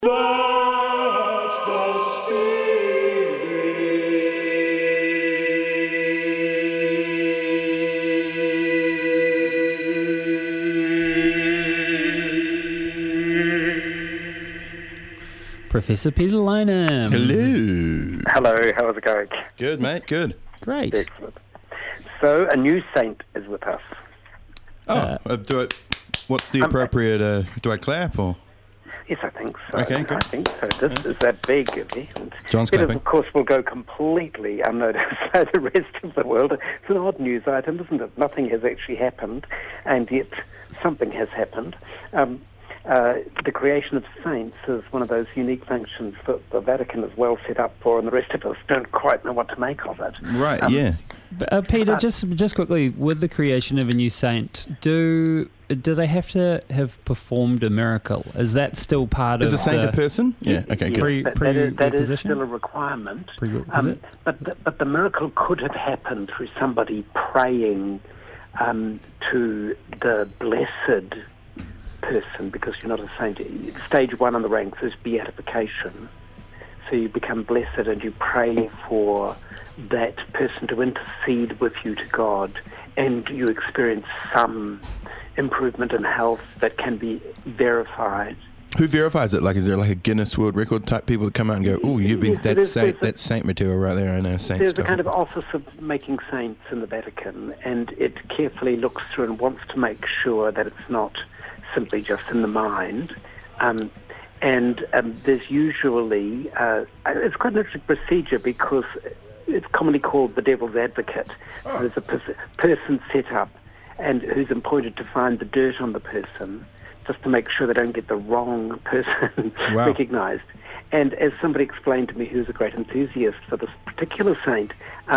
That's the Professor Peter Lynham. Hello. Hello, how's it going? Good, mate. Good. Great. Excellent. So, a new saint is with us. What's the appropriate? Do I clap or? Yes, I think so. Okay, good. I think so. This is a big event. John's It, clapping. of course, will go completely unnoticed by the rest of the world. It's an odd news item, isn't it? Nothing has actually happened, and yet something has happened. The creation of saints is one of those unique functions that the Vatican is well set up for, and the rest of us don't quite know what to make of it. Right. Yeah. Peter, just quickly, with the creation of a new saint, do they have to have performed a miracle? Is that still part Is of a saint the a person? Yeah. Okay. Good. That is still a requirement. Prerequisite? But the miracle could have happened through somebody praying to the blessed person, because you're not a saint. Stage one on the ranks is beatification. So you become blessed and you pray for that person to intercede with you to God, and you experience some improvement in health that can be verified. Who verifies it? Like, is there like a Guinness World Record type people that come out and go, "Oh, you've been Yes, that's saint material right there." I know saint There's stuff. a kind of office of making saints in the Vatican, and it carefully looks through and wants to make sure that it's not simply just in the mind. There's usually, it's quite an interesting procedure, because it's commonly called the devil's advocate. So there's a person set up and who's appointed to find the dirt on the person, just to make sure they don't get the wrong person Wow. recognised. And as somebody explained to me who's a great enthusiast for this particular saint,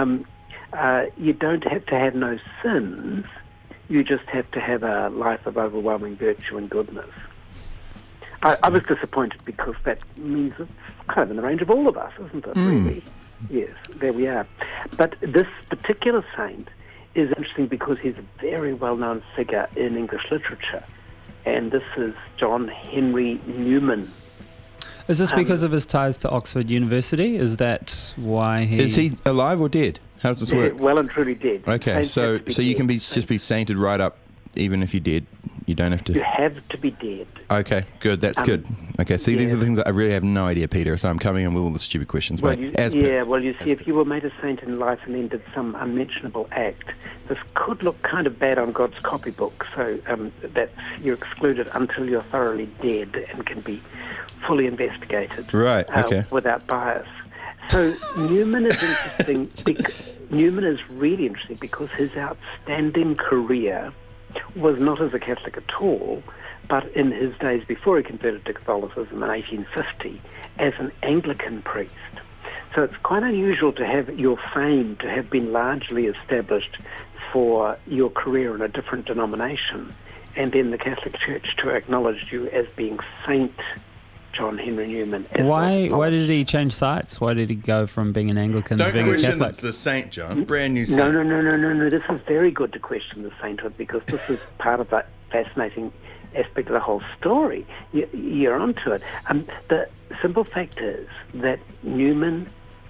you don't have to have no sins, you just have to have a life of overwhelming virtue and goodness. I was disappointed, because that means it's kind of in the range of all of us, isn't it, really? Yes, there we are. But this particular saint is interesting because he's a very well-known figure in English literature, and this is John Henry Newman. Is this because of his ties to Oxford University? Is that why he... Is he alive or dead? How does this work? Well and truly dead. Okay, Saints so have to you can dead. just be sainted right up, even if you're dead. You don't have You to. have to be dead. Okay, good. That's good. Okay, see, these are the things that I really have no idea, Peter. So I'm coming in with all the stupid questions, mate. You see, if you were made a saint in life and then did some unmentionable act, this could look kind of bad on God's copybook. So you're excluded until you're thoroughly dead and can be fully investigated. Right. Okay. Without bias. So Newman is interesting. Newman is really interesting because his outstanding career was not as a Catholic at all, but in his days before he converted to Catholicism in 1850 as an Anglican priest. So it's quite unusual to have your fame to have been largely established for your career in a different denomination, and then the Catholic Church to acknowledge you as being Saint John Henry Newman. Why did he change sites? Why did he go from being an Anglican to being a Catholic? the saint, John. Brand new saint. No. This is very good to question the sainthood, because this is part of that fascinating aspect of the whole story. You're onto it. The simple fact is that Newman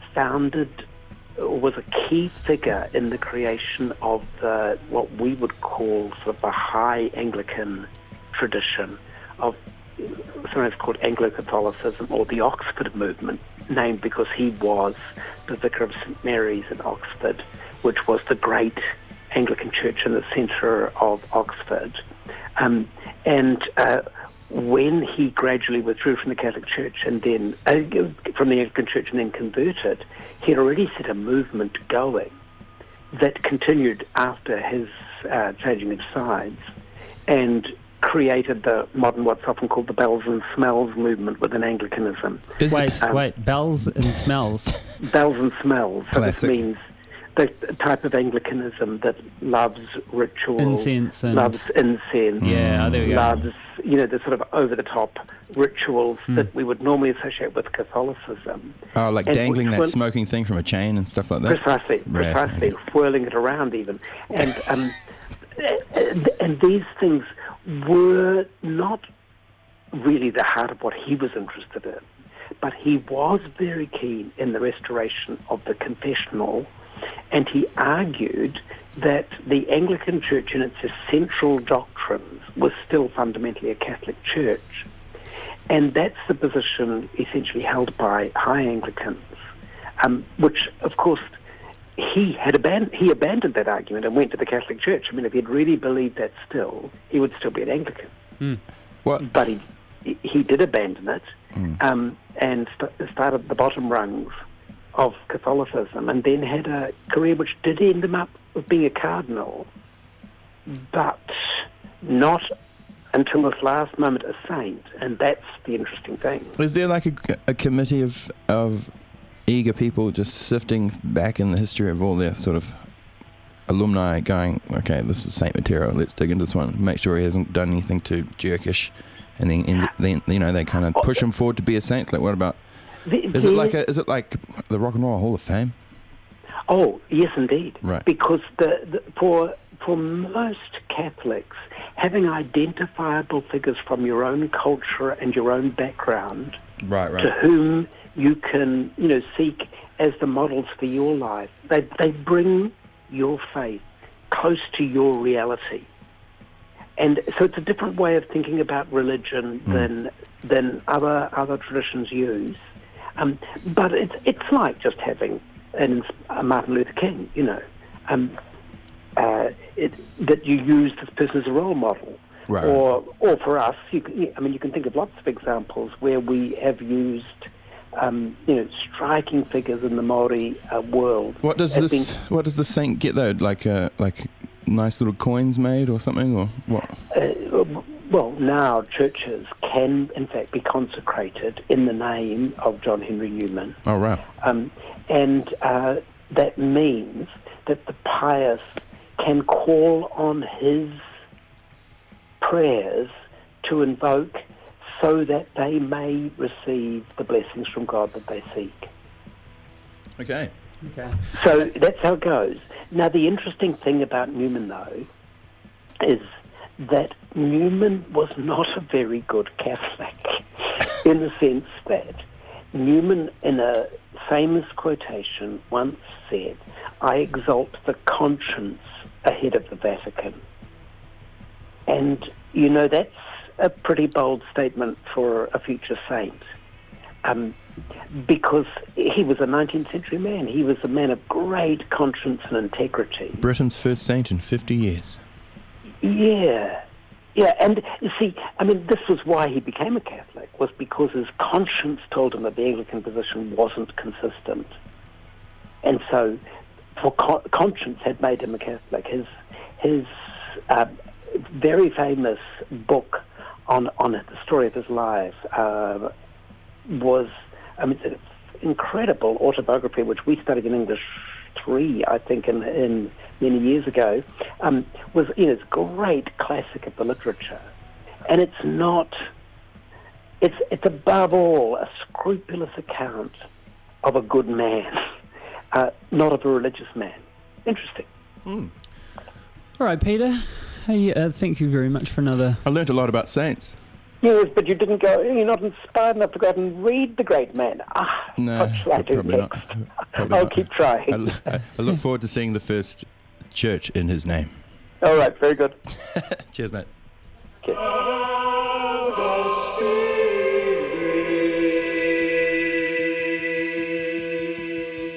was a key figure in the creation of what we would call sort of the high Anglican tradition of sometimes called Anglo-Catholicism, or the Oxford movement, named because he was the vicar of St Mary's in Oxford, which was the great Anglican church in the centre of Oxford. When he gradually withdrew from the Catholic Church and then from the Anglican Church and then converted, he had already set a movement going that continued after his changing of sides, and created the modern, what's often called the bells and smells movement within Anglicanism. Wait, bells and smells? Bells and smells. So Classic. this means the type of Anglicanism that loves ritual, loves incense, yeah, there we go. loves, the sort of over-the-top rituals that we would normally associate with Catholicism. Oh, like dangling that smoking thing from a chain and stuff like that? Precisely, whirling it around even. And these things were not really the heart of what he was interested in. But he was very keen in the restoration of the confessional, and he argued that the Anglican Church in its essential doctrines was still fundamentally a Catholic Church. And that's the position essentially held by high Anglicans, which, of course, he abandoned that argument and went to the Catholic Church. I mean, if he'd really believed that still, he would still be an Anglican. But he did abandon it and started at the bottom rungs of Catholicism, and then had a career which did end him up with being a cardinal, but not until this last moment a saint, and that's the interesting thing. Is there like a committee of eager people just sifting back in the history of all their sort of alumni going, okay, this was Saint Matero, let's dig into this one, make sure he hasn't done anything too jerkish, and then they kind of push him forward to be a saint? It's like, what about... Is it like the Rock and Roll Hall of Fame? Oh, yes, indeed. Right. Because for most Catholics, having identifiable figures from your own culture and your own background, right, to whom you can, seek as the models for your life, they bring your faith close to your reality. And so it's a different way of thinking about religion than other traditions use. But it's like just having a Martin Luther King, that you use this person as a role model. Right. Or for us, you can think of lots of examples where we have used, striking figures in the Maori world. What does the saint get though? Like nice little coins made or something, or what? Well, now churches can, in fact, be consecrated in the name of John Henry Newman. Oh, wow. And that means that the pious can call on his prayers to invoke so that they may receive the blessings from God that they seek. Okay. So that's how it goes. Now, the interesting thing about Newman, though, is that Newman was not a very good Catholic in the sense that Newman, in a famous quotation, once said, "I exalt the conscience ahead of the Vatican." And, that's a pretty bold statement for a future saint, because he was a 19th century man. He was a man of great conscience and integrity. Britain's first saint in 50 years. Yeah, and you see, this was why he became a Catholic, was because his conscience told him that the Anglican position wasn't consistent. And so, conscience had made him a Catholic. His very famous book on the story of his life was, it's an incredible autobiography, which we studied in English 3, I think, in many years ago, was it's a great classic of the literature. And it's above all a scrupulous account of a good man, not of a religious man. Interesting. All right, Peter. Hey, thank you very much for another... I learnt a lot about saints. Yes, but you didn't go, you're not inspired enough to go out and read the great man. No, what shall I do probably next? not. I'll keep trying. I look forward to seeing the first church in his name. All right, very good. Cheers, mate. Okay.